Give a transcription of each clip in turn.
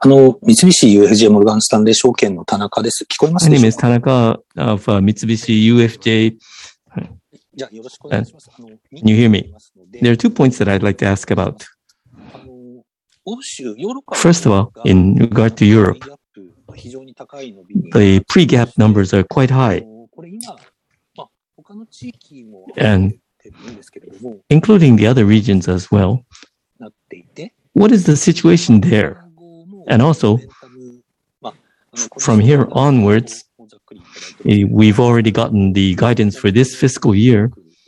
三菱 UFJ モルガンスタンレー証券の田中です。聞こえますでしょうか？ My name is Tanaka of Mitsubishi UFJ. じゃあよろしくお願いします。 Can you hear me? There are 2 points that I'd like to ask about. First of all, in regard to Europe, the pre-gap numbers are quite high. And including the other regions as well. What is the situation there? And also, from here onwards, we've already gotten the guidance for this fiscal year,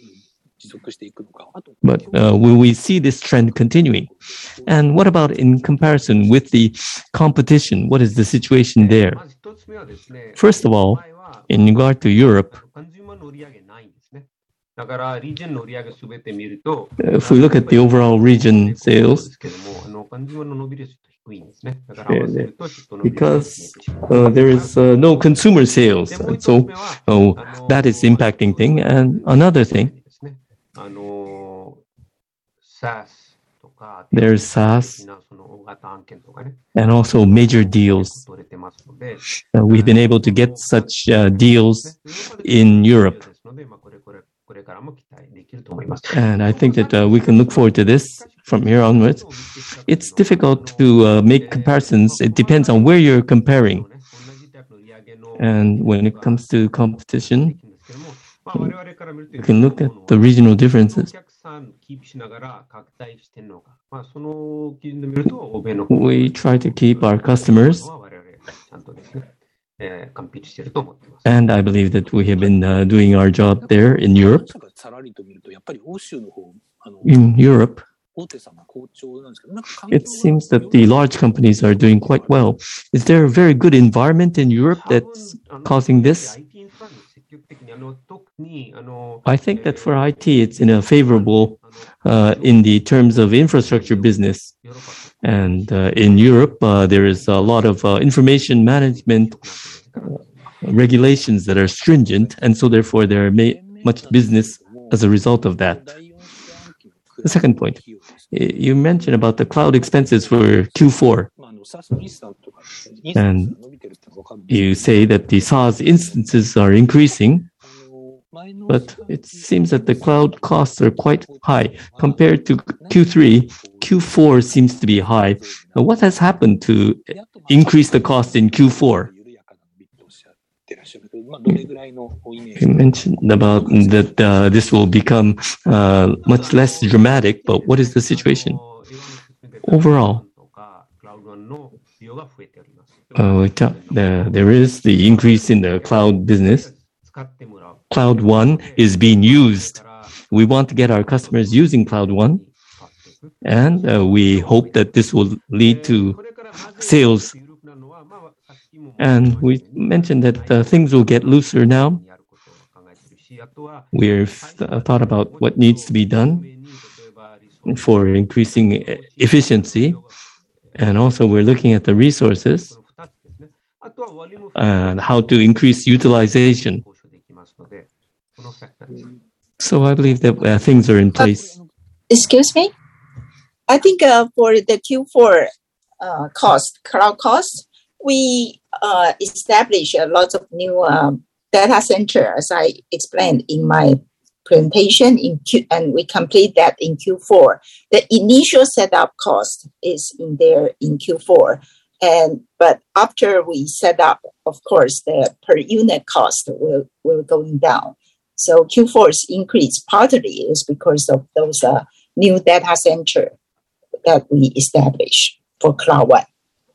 but will we see this trend continuing? And what about in comparison with the competition? What is the situation there? First of all, in regard to Europe, if we look at the overall region sales, because there is no consumer sales, and so that is impacting thing. And another thing, there's SaaS and also major deals. We've been able to get such deals in Europe. And I think that we can look forward to this from here onwards. It's difficult to make comparisons. It depends on where you're comparing. And when it comes to competition, you can look at the regional differences. We try to keep our customers. And I believe that we have been doing our job there in Europe. In Europe, it seems that the large companies are doing quite well. Is there a very good environment in Europe that's causing this? I think that for IT, it's in a favorable in the terms of infrastructure business. And in Europe, there is a lot of information management regulations that are stringent, and so therefore there are much business as a result of that. The second point, you mentioned about the cloud expenses for Q4. And you say that the SaaS instances are increasing, but it seems that the cloud costs are quite high. Compared to Q3, Q4 seems to be high. What has happened to increase the cost in Q4? You mentioned about that this will become much less dramatic, but what is the situation? Overall, there is the increase in the cloud business. Cloud One is being used. We want to get our customers using Cloud One, and we hope that this will lead to sales. And we mentioned that things will get looser now. We've thought about what needs to be done for increasing efficiency, and also we're looking at the resources and how to increase utilization. So I believe that things are in place. Excuse me? I think for the Q4 cloud cost, we established a lot of new data center, as I explained in my presentation, and we complete that in Q4. The initial setup cost is in there in Q4, but after we set up, of course, the per unit cost will going down. So Q4's increase partly is because of those new data center that we established for Cloud One.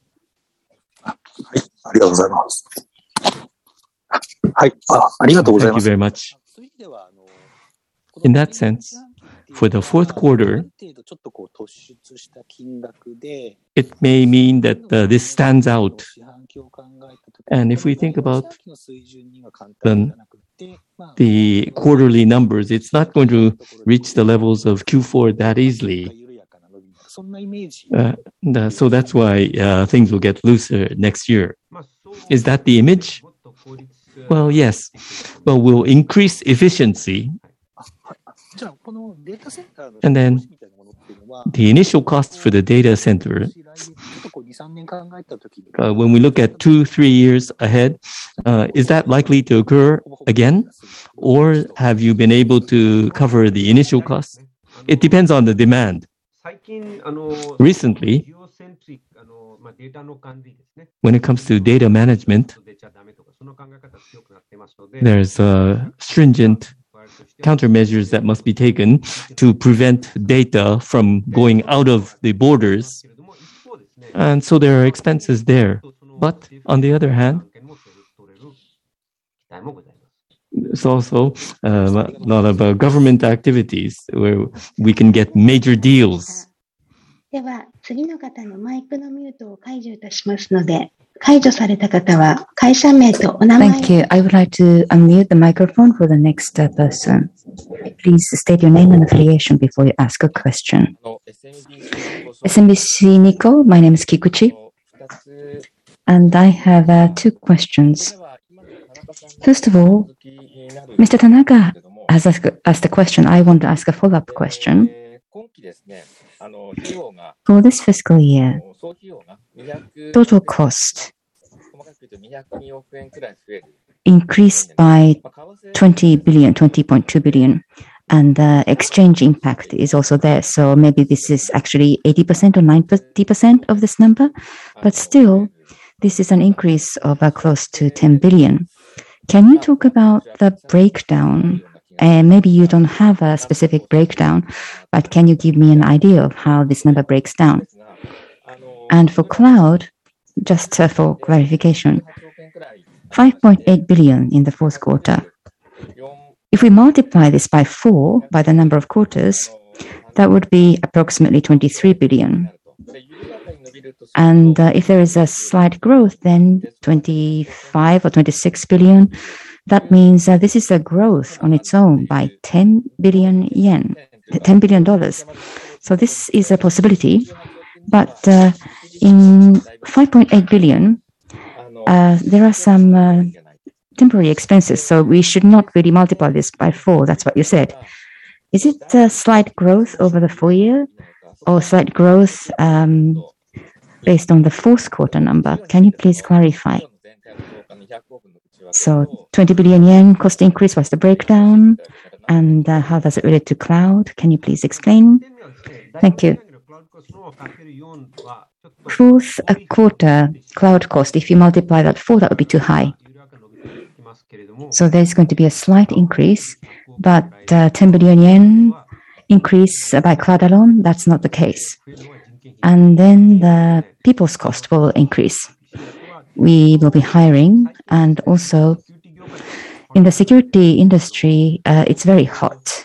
ありがとうございます。はい、ありがとうございます。 Thank you very much. In that sense, for the fourth quarter, it may mean that this stands out. And if we think about the quarterly numbers, it's not going to reach the levels of Q4 that easily. So that's why things will get looser next year. Is that the image? Well, yes. Well, we'll increase efficiency. And then the initial cost for the data center, when we look at 2-3 years ahead, is that likely to occur again? Or have you been able to cover the initial costs? It depends on the demand. Recently, when it comes to data management, there's stringent countermeasures that must be taken to prevent data from going out of the borders. And so there are expenses there. But on the other hand, it's also a lot of government activities where we can get major deals. では、次の方のマイクのミュートを解除いたしますので、解除された方は会社名とお名前。 Thank you. I would like to unmute the microphone for the next person. Please state your name and affiliation before you ask a question. SMBC Nikko, my name is Kikuchi, and I have two questions. First of all, Mr. Tanaka has asked a question. I want to ask a follow-up question. For this fiscal year, total cost increased by 20 billion, 20.2 billion, and the exchange impact is also there. So maybe this is actually 80% or 90% of this number, but still, this is an increase of close to 10 billion. Can you talk about the breakdown? Maybe you don't have a specific breakdown, but can you give me an idea of how this number breaks down? And for cloud, just for clarification, 5.8 billion in the fourth quarter. If we multiply this by 4, by the number of quarters, that would be approximately 23 billion. And if there is a slight growth, then 25 or 26 billion, that means this is a growth on its own by 10 billion yen, $10 billion. So this is a possibility. But in 5.8 billion, there are some temporary expenses. So we should not really multiply this by 4. That's what you said. Is it a slight growth over the full year or slight growth based on the fourth quarter number? Can you please clarify? So 20 billion yen cost increase was the breakdown, and how does it relate to cloud? Can you please explain? Thank you. Fourth quarter cloud cost, if you multiply that 4, that would be too high. So there's going to be a slight increase, but 10 billion yen increase by cloud alone, that's not the case. And then the people's cost will increase. We will be hiring, and also in the security industry, it's very hot.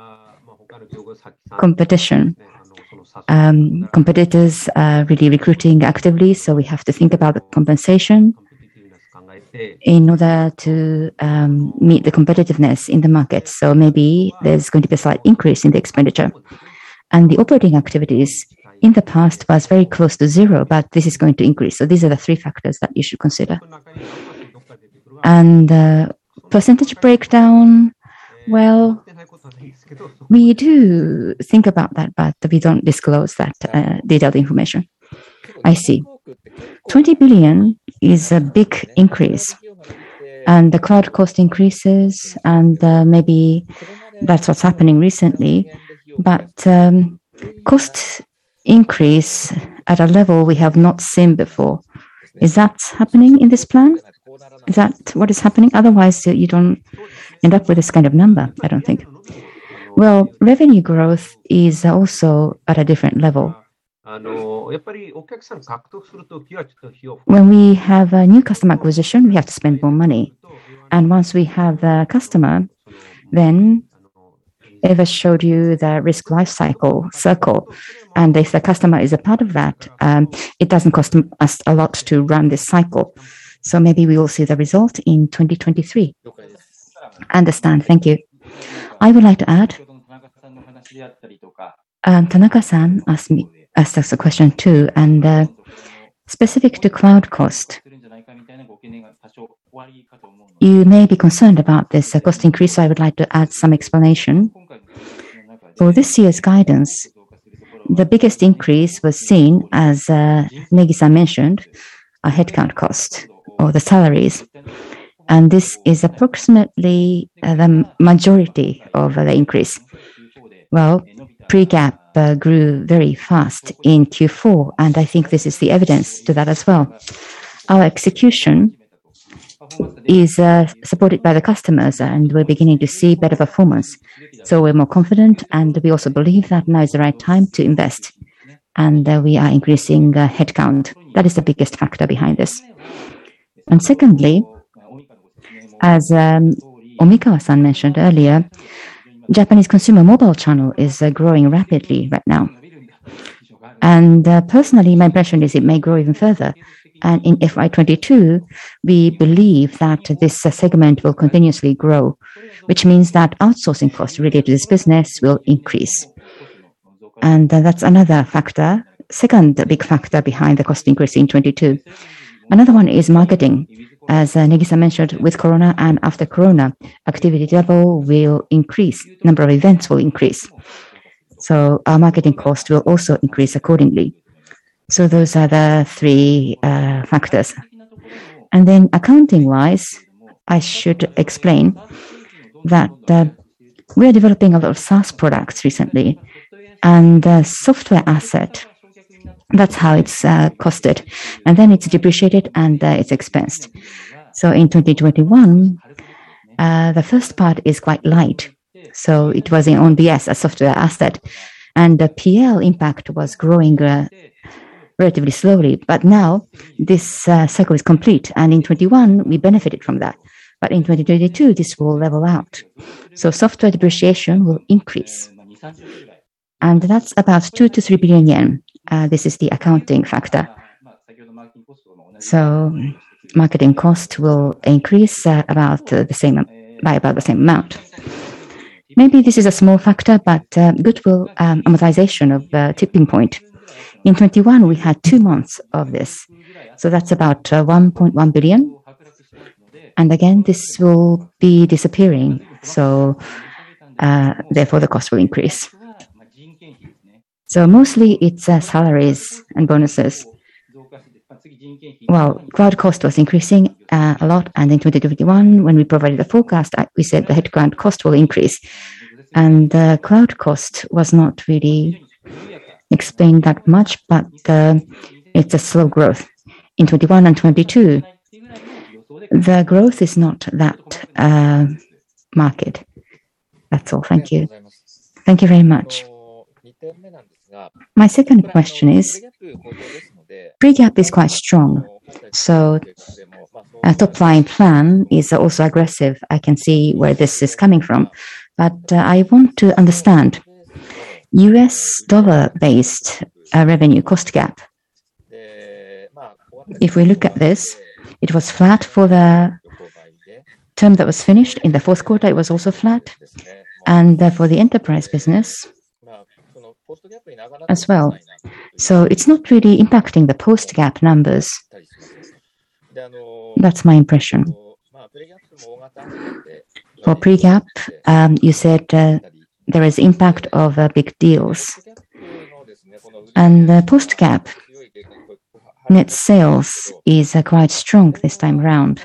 Competition. Competitors are really recruiting actively, so we have to think about the compensation in order to meet the competitiveness in the market. So maybe there's going to be a slight increase in the expenditure. And the operating activities in the past was very close to 0, but this is going to increase. So these are the 3 factors that you should consider. And percentage breakdown, well, we do think about that, but we don't disclose that detailed information. I see. 20 billion is a big increase, and the cloud cost increases, and maybe that's what's happening recently. But cost increase at a level we have not seen before. Is that happening in this plan? Is that what is happening? Otherwise, you don't end up with this kind of number, I don't think. Well, revenue growth is also at a different level. When we have a new customer acquisition, we have to spend more money. And once we have the customer, then Eva showed you the risk life cycle circle. And if the customer is a part of that, it doesn't cost us a lot to run this cycle. So maybe we will see the result in 2023. Understand. Thank you. I would like to add, Tanaka-san asked us a question too, and specific to cloud cost. You may be concerned about this cost increase, so I would like to add some explanation. For this year's guidance, the biggest increase was seen, as Negi-san mentioned, a headcount cost or the salaries. And this is approximately the majority of the increase. Well, pre-GAAP grew very fast in Q4, and I think this is the evidence to that as well. Our execution is supported by the customers, and we're beginning to see better performance. So we're more confident, and we also believe that now is the right time to invest. And we are increasing headcount. That is the biggest factor behind this. And secondly, as Omikawa-san mentioned earlier, Japanese consumer mobile channel is growing rapidly right now. And personally, my impression is it may grow even further. And in FY22, we believe that this segment will continuously grow, which means that outsourcing costs related to this business will increase. And that's another factor, second big factor behind the cost increase in 22. Another one is marketing. As Negi-san mentioned, with Corona and after Corona, activity level will increase, number of events will increase. So our marketing cost will also increase accordingly. So those are the three factors. And then accounting-wise, I should explain that we are developing a lot of SaaS products recently, and software asset, that's how it's costed. And then it's depreciated and it's expensed. So in 2021, the first part is quite light. So it was in ONBS, a software asset, and the PL impact was growing relatively slowly. But now this cycle is complete, and in 21 we benefited from that. But in 2022, this will level out. So software depreciation will increase, and that's about 2 to 3 billion yen. This is the accounting factor. So marketing cost will increase by about the same amount. Maybe this is a small factor, but goodwill amortization of tipping point. In 21, we had 2 months of this. So that's about 1.1 billion. And again, this will be disappearing. So therefore, the cost will increase. So mostly it's salaries and bonuses. Well, cloud cost was increasing a lot. And in 2021, when we provided the forecast, we said the headcount cost will increase. And the cloud cost was not really explained that much, but it's a slow growth. In 21 and 22, the growth is not that market. That's all. Thank you. Thank you very much. My second question is, pre-GAAP is quite strong. So a top-line plan is also aggressive. I can see where this is coming from. But I want to understand US dollar-based revenue cost gap. If we look at this, it was flat for the term that was finished. In the fourth quarter, it was also flat. And for the enterprise business as well. So it's not really impacting the post-gap numbers. That's my impression. For pre-gap, you said there is impact of big deals. And post-gap, net sales is quite strong this time around.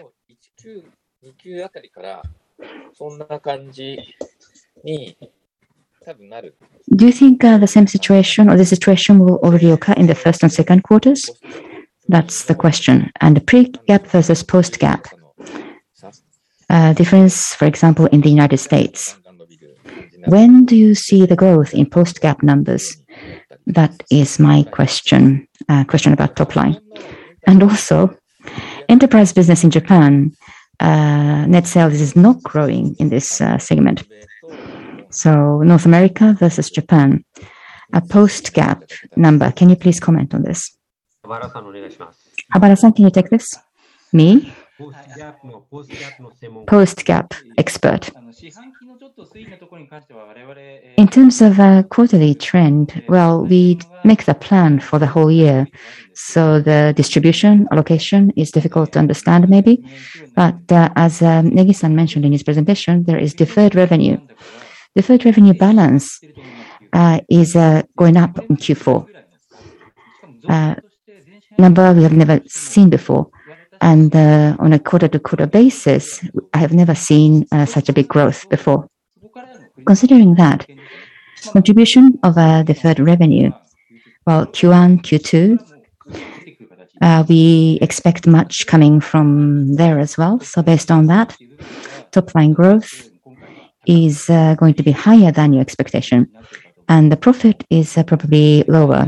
Do you think the same situation or the situation will already occur in the first and second quarters? That's the question. And the pre-gap versus post-gap difference, for example, in the United States. When do you see the growth in post-gap numbers? That is my question, question about top line. And also, enterprise business in Japan, net sales is not growing in this segment. So North America versus Japan, a post-gap number. Can you please comment on this? Habara-san, can you take this? Me? Post-gap expert. In terms of a quarterly trend, well, we make the plan for the whole year. So the distribution, allocation is difficult to understand maybe. But as Negi-san mentioned in his presentation, there is deferred revenue. Deferred revenue balance is going up in Q4. Number we have never seen before. And on a quarter-to-quarter basis, I have never seen such a big growth before. Considering that, contribution of deferred revenue, well, Q1, Q2, we expect much coming from there as well. So based on that, top line growth is going to be higher than your expectation. And the profit is probably lower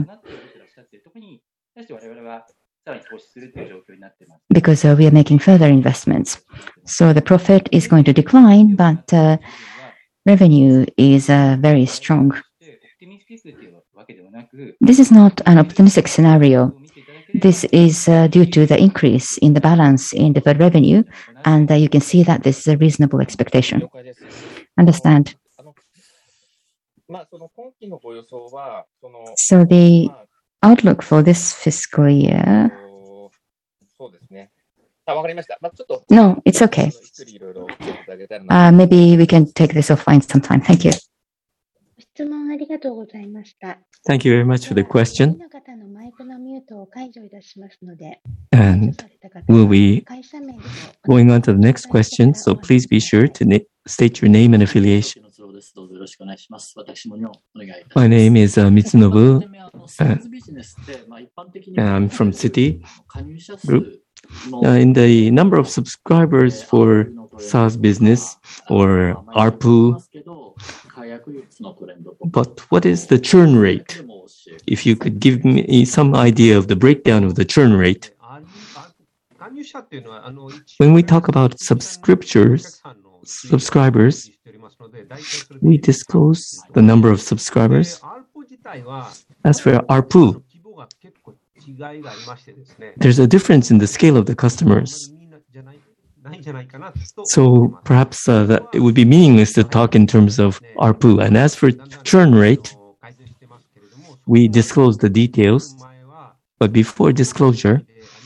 because we are making further investments. So the profit is going to decline, but revenue is very strong. This is not an optimistic scenario. This is due to the increase in the balance in deferred revenue, and you can see that this is a reasonable expectation. Understand. So the outlook for this fiscal year. No, it's okay. Maybe we can take this offline sometime. Thank you. Thank you very much for the question. And we'll be going on to the next question, so please be sure to state your name and affiliation. My name is Mitsunobu, and I'm from Citi Group. In the number of subscribers for SaaS business or ARPU, but what is the churn rate? If you could give me some idea of the breakdown of the churn rate. When we talk about subscribers, we disclose the number of subscribers. As for ARPU, there's a difference in the scale of the customers. So perhaps that it would be meaningless to talk in terms of ARPU. And as for churn rate, we disclose the details, but before disclosure,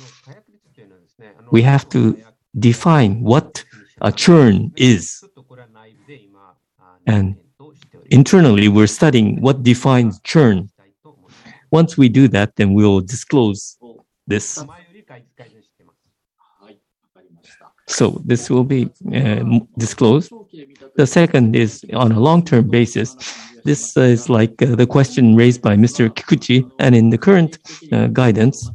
we have to define what a churn is. And internally, we're studying what defines churn. Once we do that, then we'll disclose this. So this will be disclosed. The second is on a long-term basis. This is like the question raised by Mr. Kikuchi, and in the current guidance,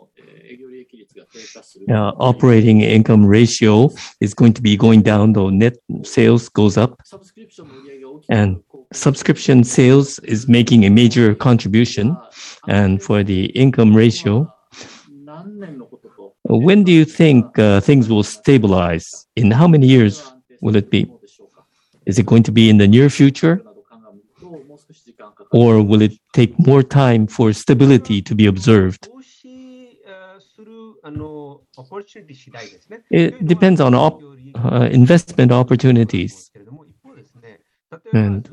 operating income ratio is going to be going down, though net sales goes up. And subscription sales is making a major contribution. And for the income ratio, when do you think things will stabilize? In how many years will it be? Is it going to be in the near future? Or will it take more time for stability to be observed? It depends on investment opportunities. And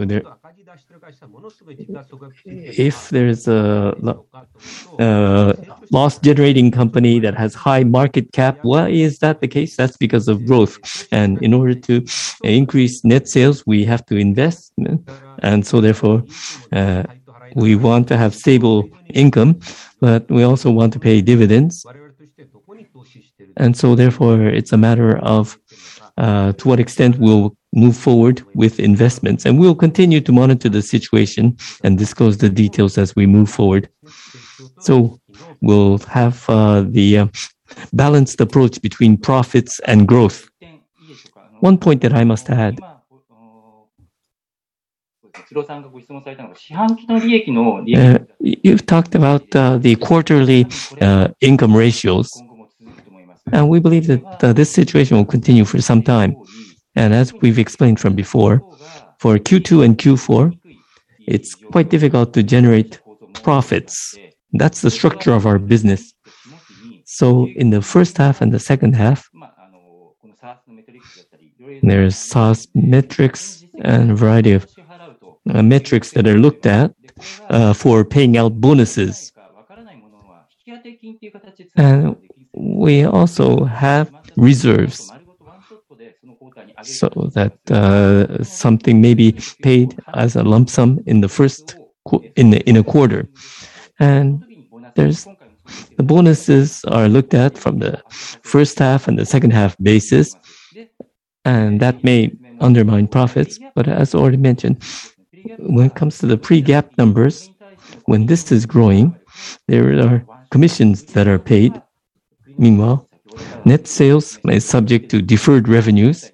if there's a loss-generating company that has high market cap, why is that the case? That's because of growth. And in order to increase net sales, we have to invest. And so therefore, we want to have stable income, but we also want to pay dividends. And so therefore, it's a matter of to what extent we'll move forward with investments. And we'll continue to monitor the situation and disclose the details as we move forward. So we'll have the balanced approach between profits and growth. One point that I must add. You've talked about the quarterly income ratios. And we believe that this situation will continue for some time. And as we've explained from before, for Q2 and Q4, it's quite difficult to generate profits. That's the structure of our business. So in the first half and the second half, there's SaaS metrics and a variety of metrics that are looked at for paying out bonuses. And we also have reserves so that something may be paid as a lump sum in the first in a quarter. And the bonuses are looked at from the first half and the second half basis, and that may undermine profits. But as already mentioned, when it comes to the pre-GAAP numbers, when this is growing, there are commissions that are paid. Meanwhile, net sales is subject to deferred revenues.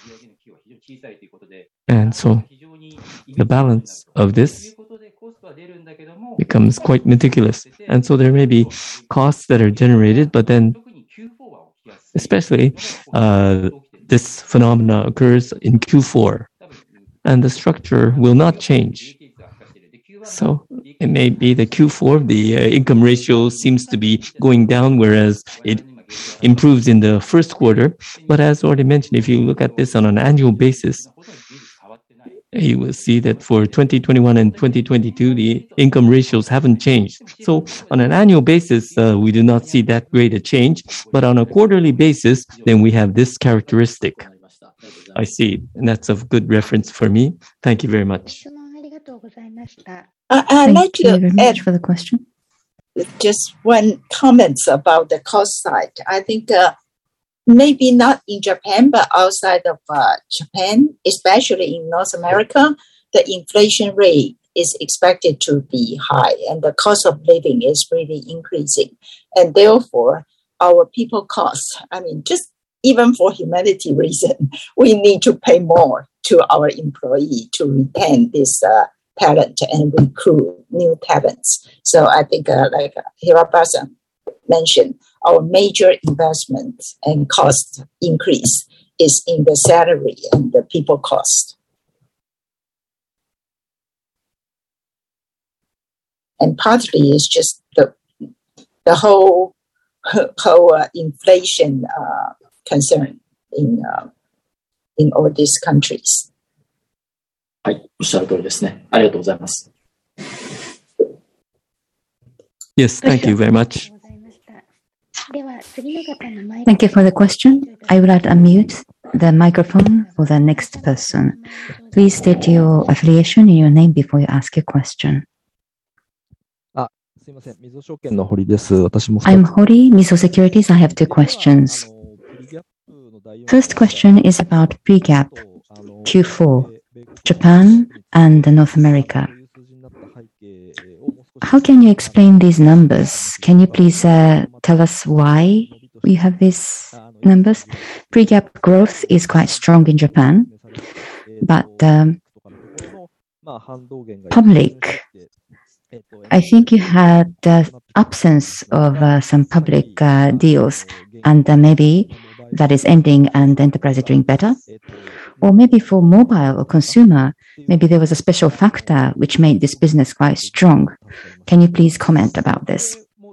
And so the balance of this becomes quite meticulous. And so there may be costs that are generated, but then especially this phenomena occurs in Q4, and the structure will not change. So it may be the Q4, the income ratio seems to be going down, whereas it improves in the first quarter. But as already mentioned, if you look at this on an annual basis, you will see that for 2021 and 2022, the income ratios haven't changed. So on an annual basis, we do not see that great a change. But on a quarterly basis, then we have this characteristic. I see. And that's a good reference for me. Thank you very much. I'd like Thank you to very add much for the question. just one comment about the cost side. I think maybe not in Japan, but outside of Japan, especially in North America, the inflation rate is expected to be high and the cost of living is really increasing. And therefore, our people costs, I mean, just even for humanity reason, we need to pay more to our employee to retain this talent and recruit new talents. So I think like Hiraba-san mentioned, our major investment and cost increase is in the salary and the people cost. And partly it's just the whole inflation concern in all these countries. はい、おっしゃる通りですね。ありがとうございます。 Yes, thank you very much. Thank you for the question. I would like to unmute the microphone for the next person. Please state your affiliation and your name before you ask your question. すいません、みずほ証券の堀です。私も I'm Hori, Mizo Securities. I have two questions. First question is about pre-GAAP Q4, Japan and North America. How can you explain these numbers? Can you please tell us why we have these numbers? Pre-GAAP growth is quite strong in Japan, but public, I think you had the absence of some public deals, and maybe that is ending and the enterprise is doing better. Or maybe for mobile or consumer, maybe there was a special factor which made this business quite strong. Can you please comment about this?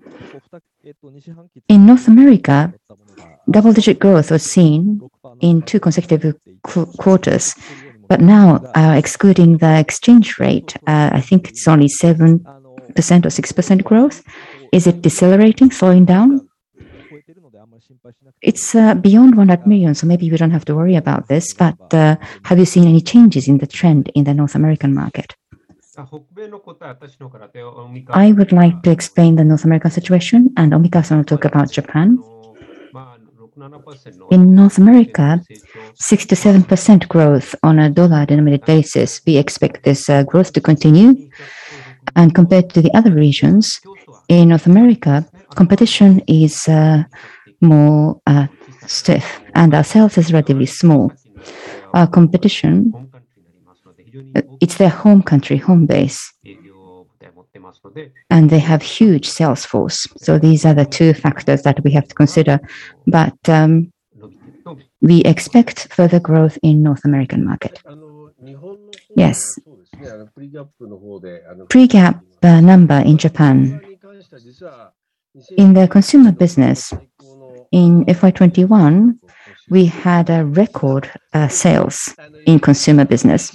In North America, double-digit growth was seen in 2 consecutive quarters, but now excluding the exchange rate, I think it's only 7% or 6% growth. Is it decelerating, slowing down? It's beyond 100 million, so maybe we don't have to worry about this, but have you seen any changes in the trend in the North American market? I would like to explain the North American situation, and Omikawa-san will talk about Japan. In North America, 6 to 7% growth on a dollar-denominated basis. We expect this growth to continue. And compared to the other regions, in North America, competition is more stiff, and our sales is relatively small. Our competition, it's their home country, home base, and they have huge sales force. So these are the 2 factors that we have to consider. But we expect further growth in North American market. Yes. Pre-GAAP number in Japan. In the consumer business, in FY21, we had a record sales in consumer business.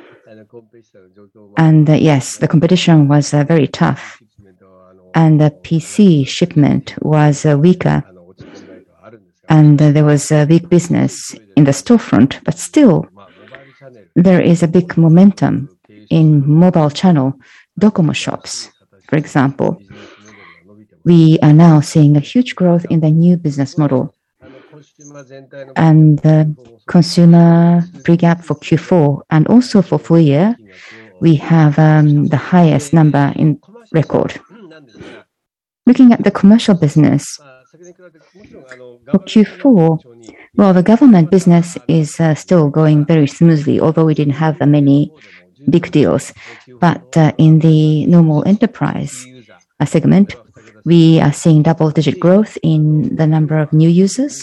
And yes, the competition was very tough. And the PC shipment was weaker. And there was a weak business in the storefront. But still, there is a big momentum in mobile channel Docomo shops, for example, we are now seeing a huge growth in the new business model. And the consumer pre-GAAP for Q4 and also for full year, we have the highest number in record. Looking at the commercial business, for Q4, well, the government business is still going very smoothly, although we didn't have many big deals. But in the normal enterprise segment, we are seeing double-digit growth in the number of new users.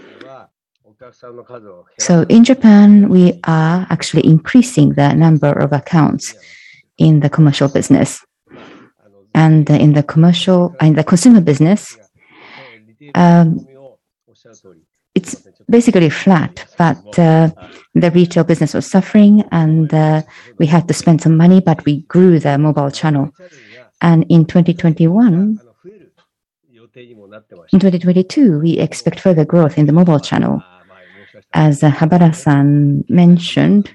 So in Japan, we are actually increasing the number of accounts in the commercial business. And in the consumer business, it's basically flat, but the retail business was suffering and we had to spend some money, but we grew the mobile channel. And in 2022, we expect further growth in the mobile channel. As Habara-san mentioned,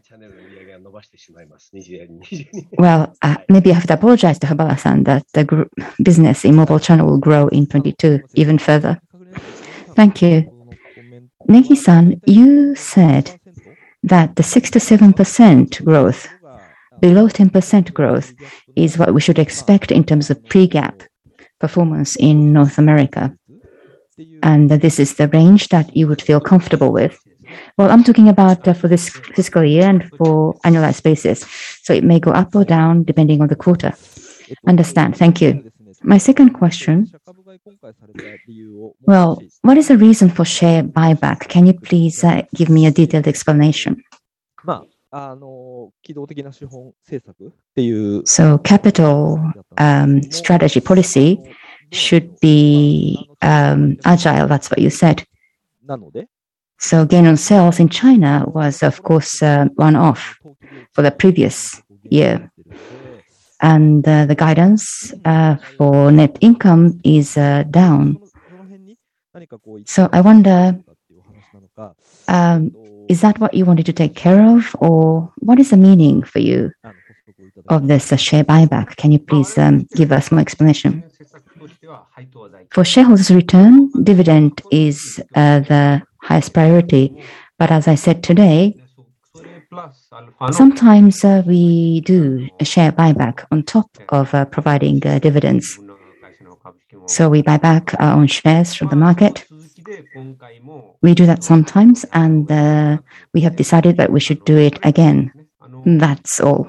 well, maybe I have to apologize to Habara-san that the business in mobile channel will grow in 22 even further. Thank you. Negi-san, you said that the 6 to 7% growth, below 10% growth, is what we should expect in terms of pre-GAAP performance in North America. And this is the range that you would feel comfortable with. Well, I'm talking about for this fiscal year and for annualized basis. So it may go up or down depending on the quarter. Understand. Thank you. My second question. Well, what is the reason for share buyback? Can you please give me a detailed explanation? So capital strategy policy should be agile. That's what you said. So gain on sales in China was, of course, one-off for the previous year. And the guidance for net income is down. So I wonder, is that what you wanted to take care of? Or what is the meaning for you of this share buyback? Can you please give us more explanation? For shareholders' return, dividend is the highest priority. But as I said today, sometimes we do a share buyback on top of providing dividends. So we buy back our own shares from the market. We do that sometimes, and we have decided that we should do it again. That's all.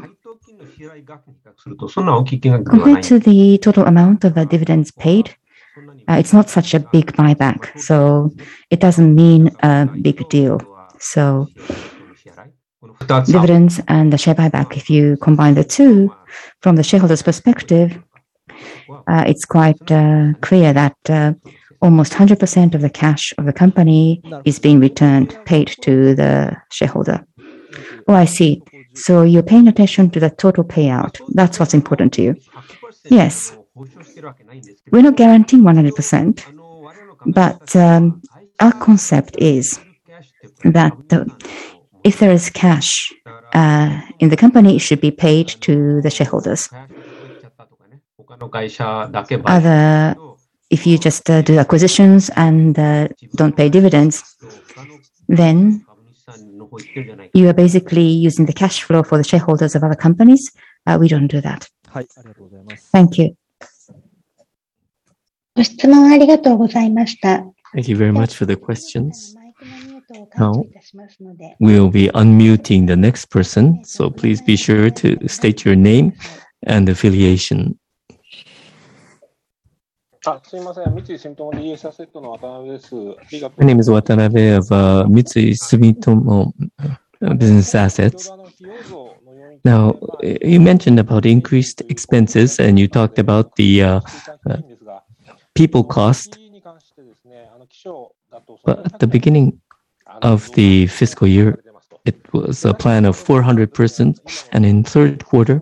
Compared to the total amount of dividends paid, it's not such a big buyback, so it doesn't mean a big deal. So dividends and the share buyback, if you combine the two, from the shareholders' perspective, it's quite clear that almost 100% of the cash of the company is being returned, paid to the shareholder. Oh, I see. So you're paying attention to the total payout. That's what's important to you. Yes. We're not guaranteeing 100%, but our concept is that if there is cash in the company, it should be paid to the shareholders. If you just do acquisitions and don't pay dividends, then you are basically using the cash flow for the shareholders of other companies. We don't do that. Thank you. Thank you very much for the questions. Now, we'll be unmuting the next person, so please be sure to state your name and affiliation. My name is Watanabe of Mitsui Sumitomo Business Assets. Now, you mentioned about increased expenses and you talked about the people cost. But at the beginning of the fiscal year, it was a plan of 400 persons, and in third quarter,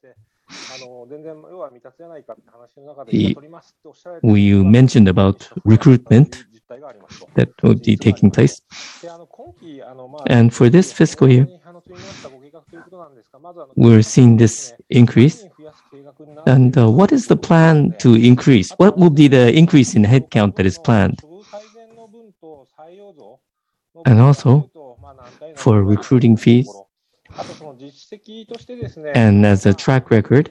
you mentioned about recruitment that would be taking place. And for this fiscal year, we're seeing this increase. And what is the plan to increase? What will be the increase in headcount that is planned? And also, for recruiting fees, and as a track record,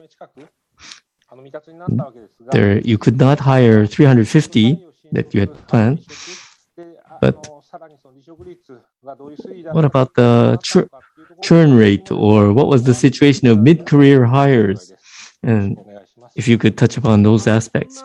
there you could not hire 350 that you had planned, but what about the churn rate, or what was the situation of mid-career hires? And if you could touch upon those aspects.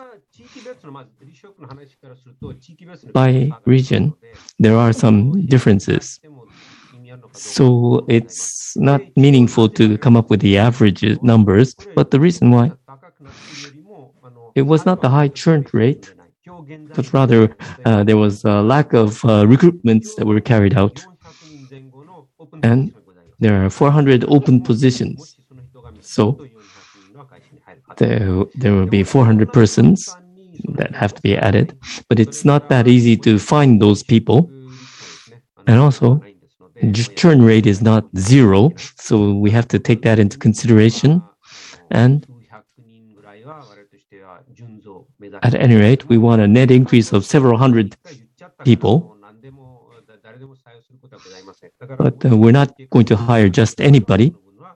By region, there are some differences. So it's not meaningful to come up with the average numbers, but the reason why it was not the high churn rate, but rather there was a lack of recruitments that were carried out. And there are 400 open positions. So there will be 400 persons that have to be added, but it's not that easy to find those people. And also, churn rate is not zero, so we have to take that into consideration. And at any rate, we want a net increase of several hundred people. But we're not going to hire just anybody.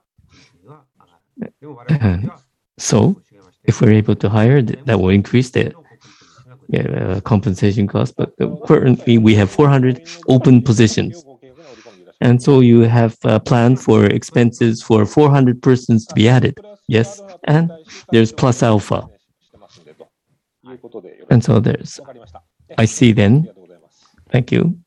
So, if we're able to hire, that will increase the compensation cost. But currently, we have 400 open positions. And so you have a plan for expenses for 400 persons to be added. Yes. And there's plus alpha. And so I see then. Thank you.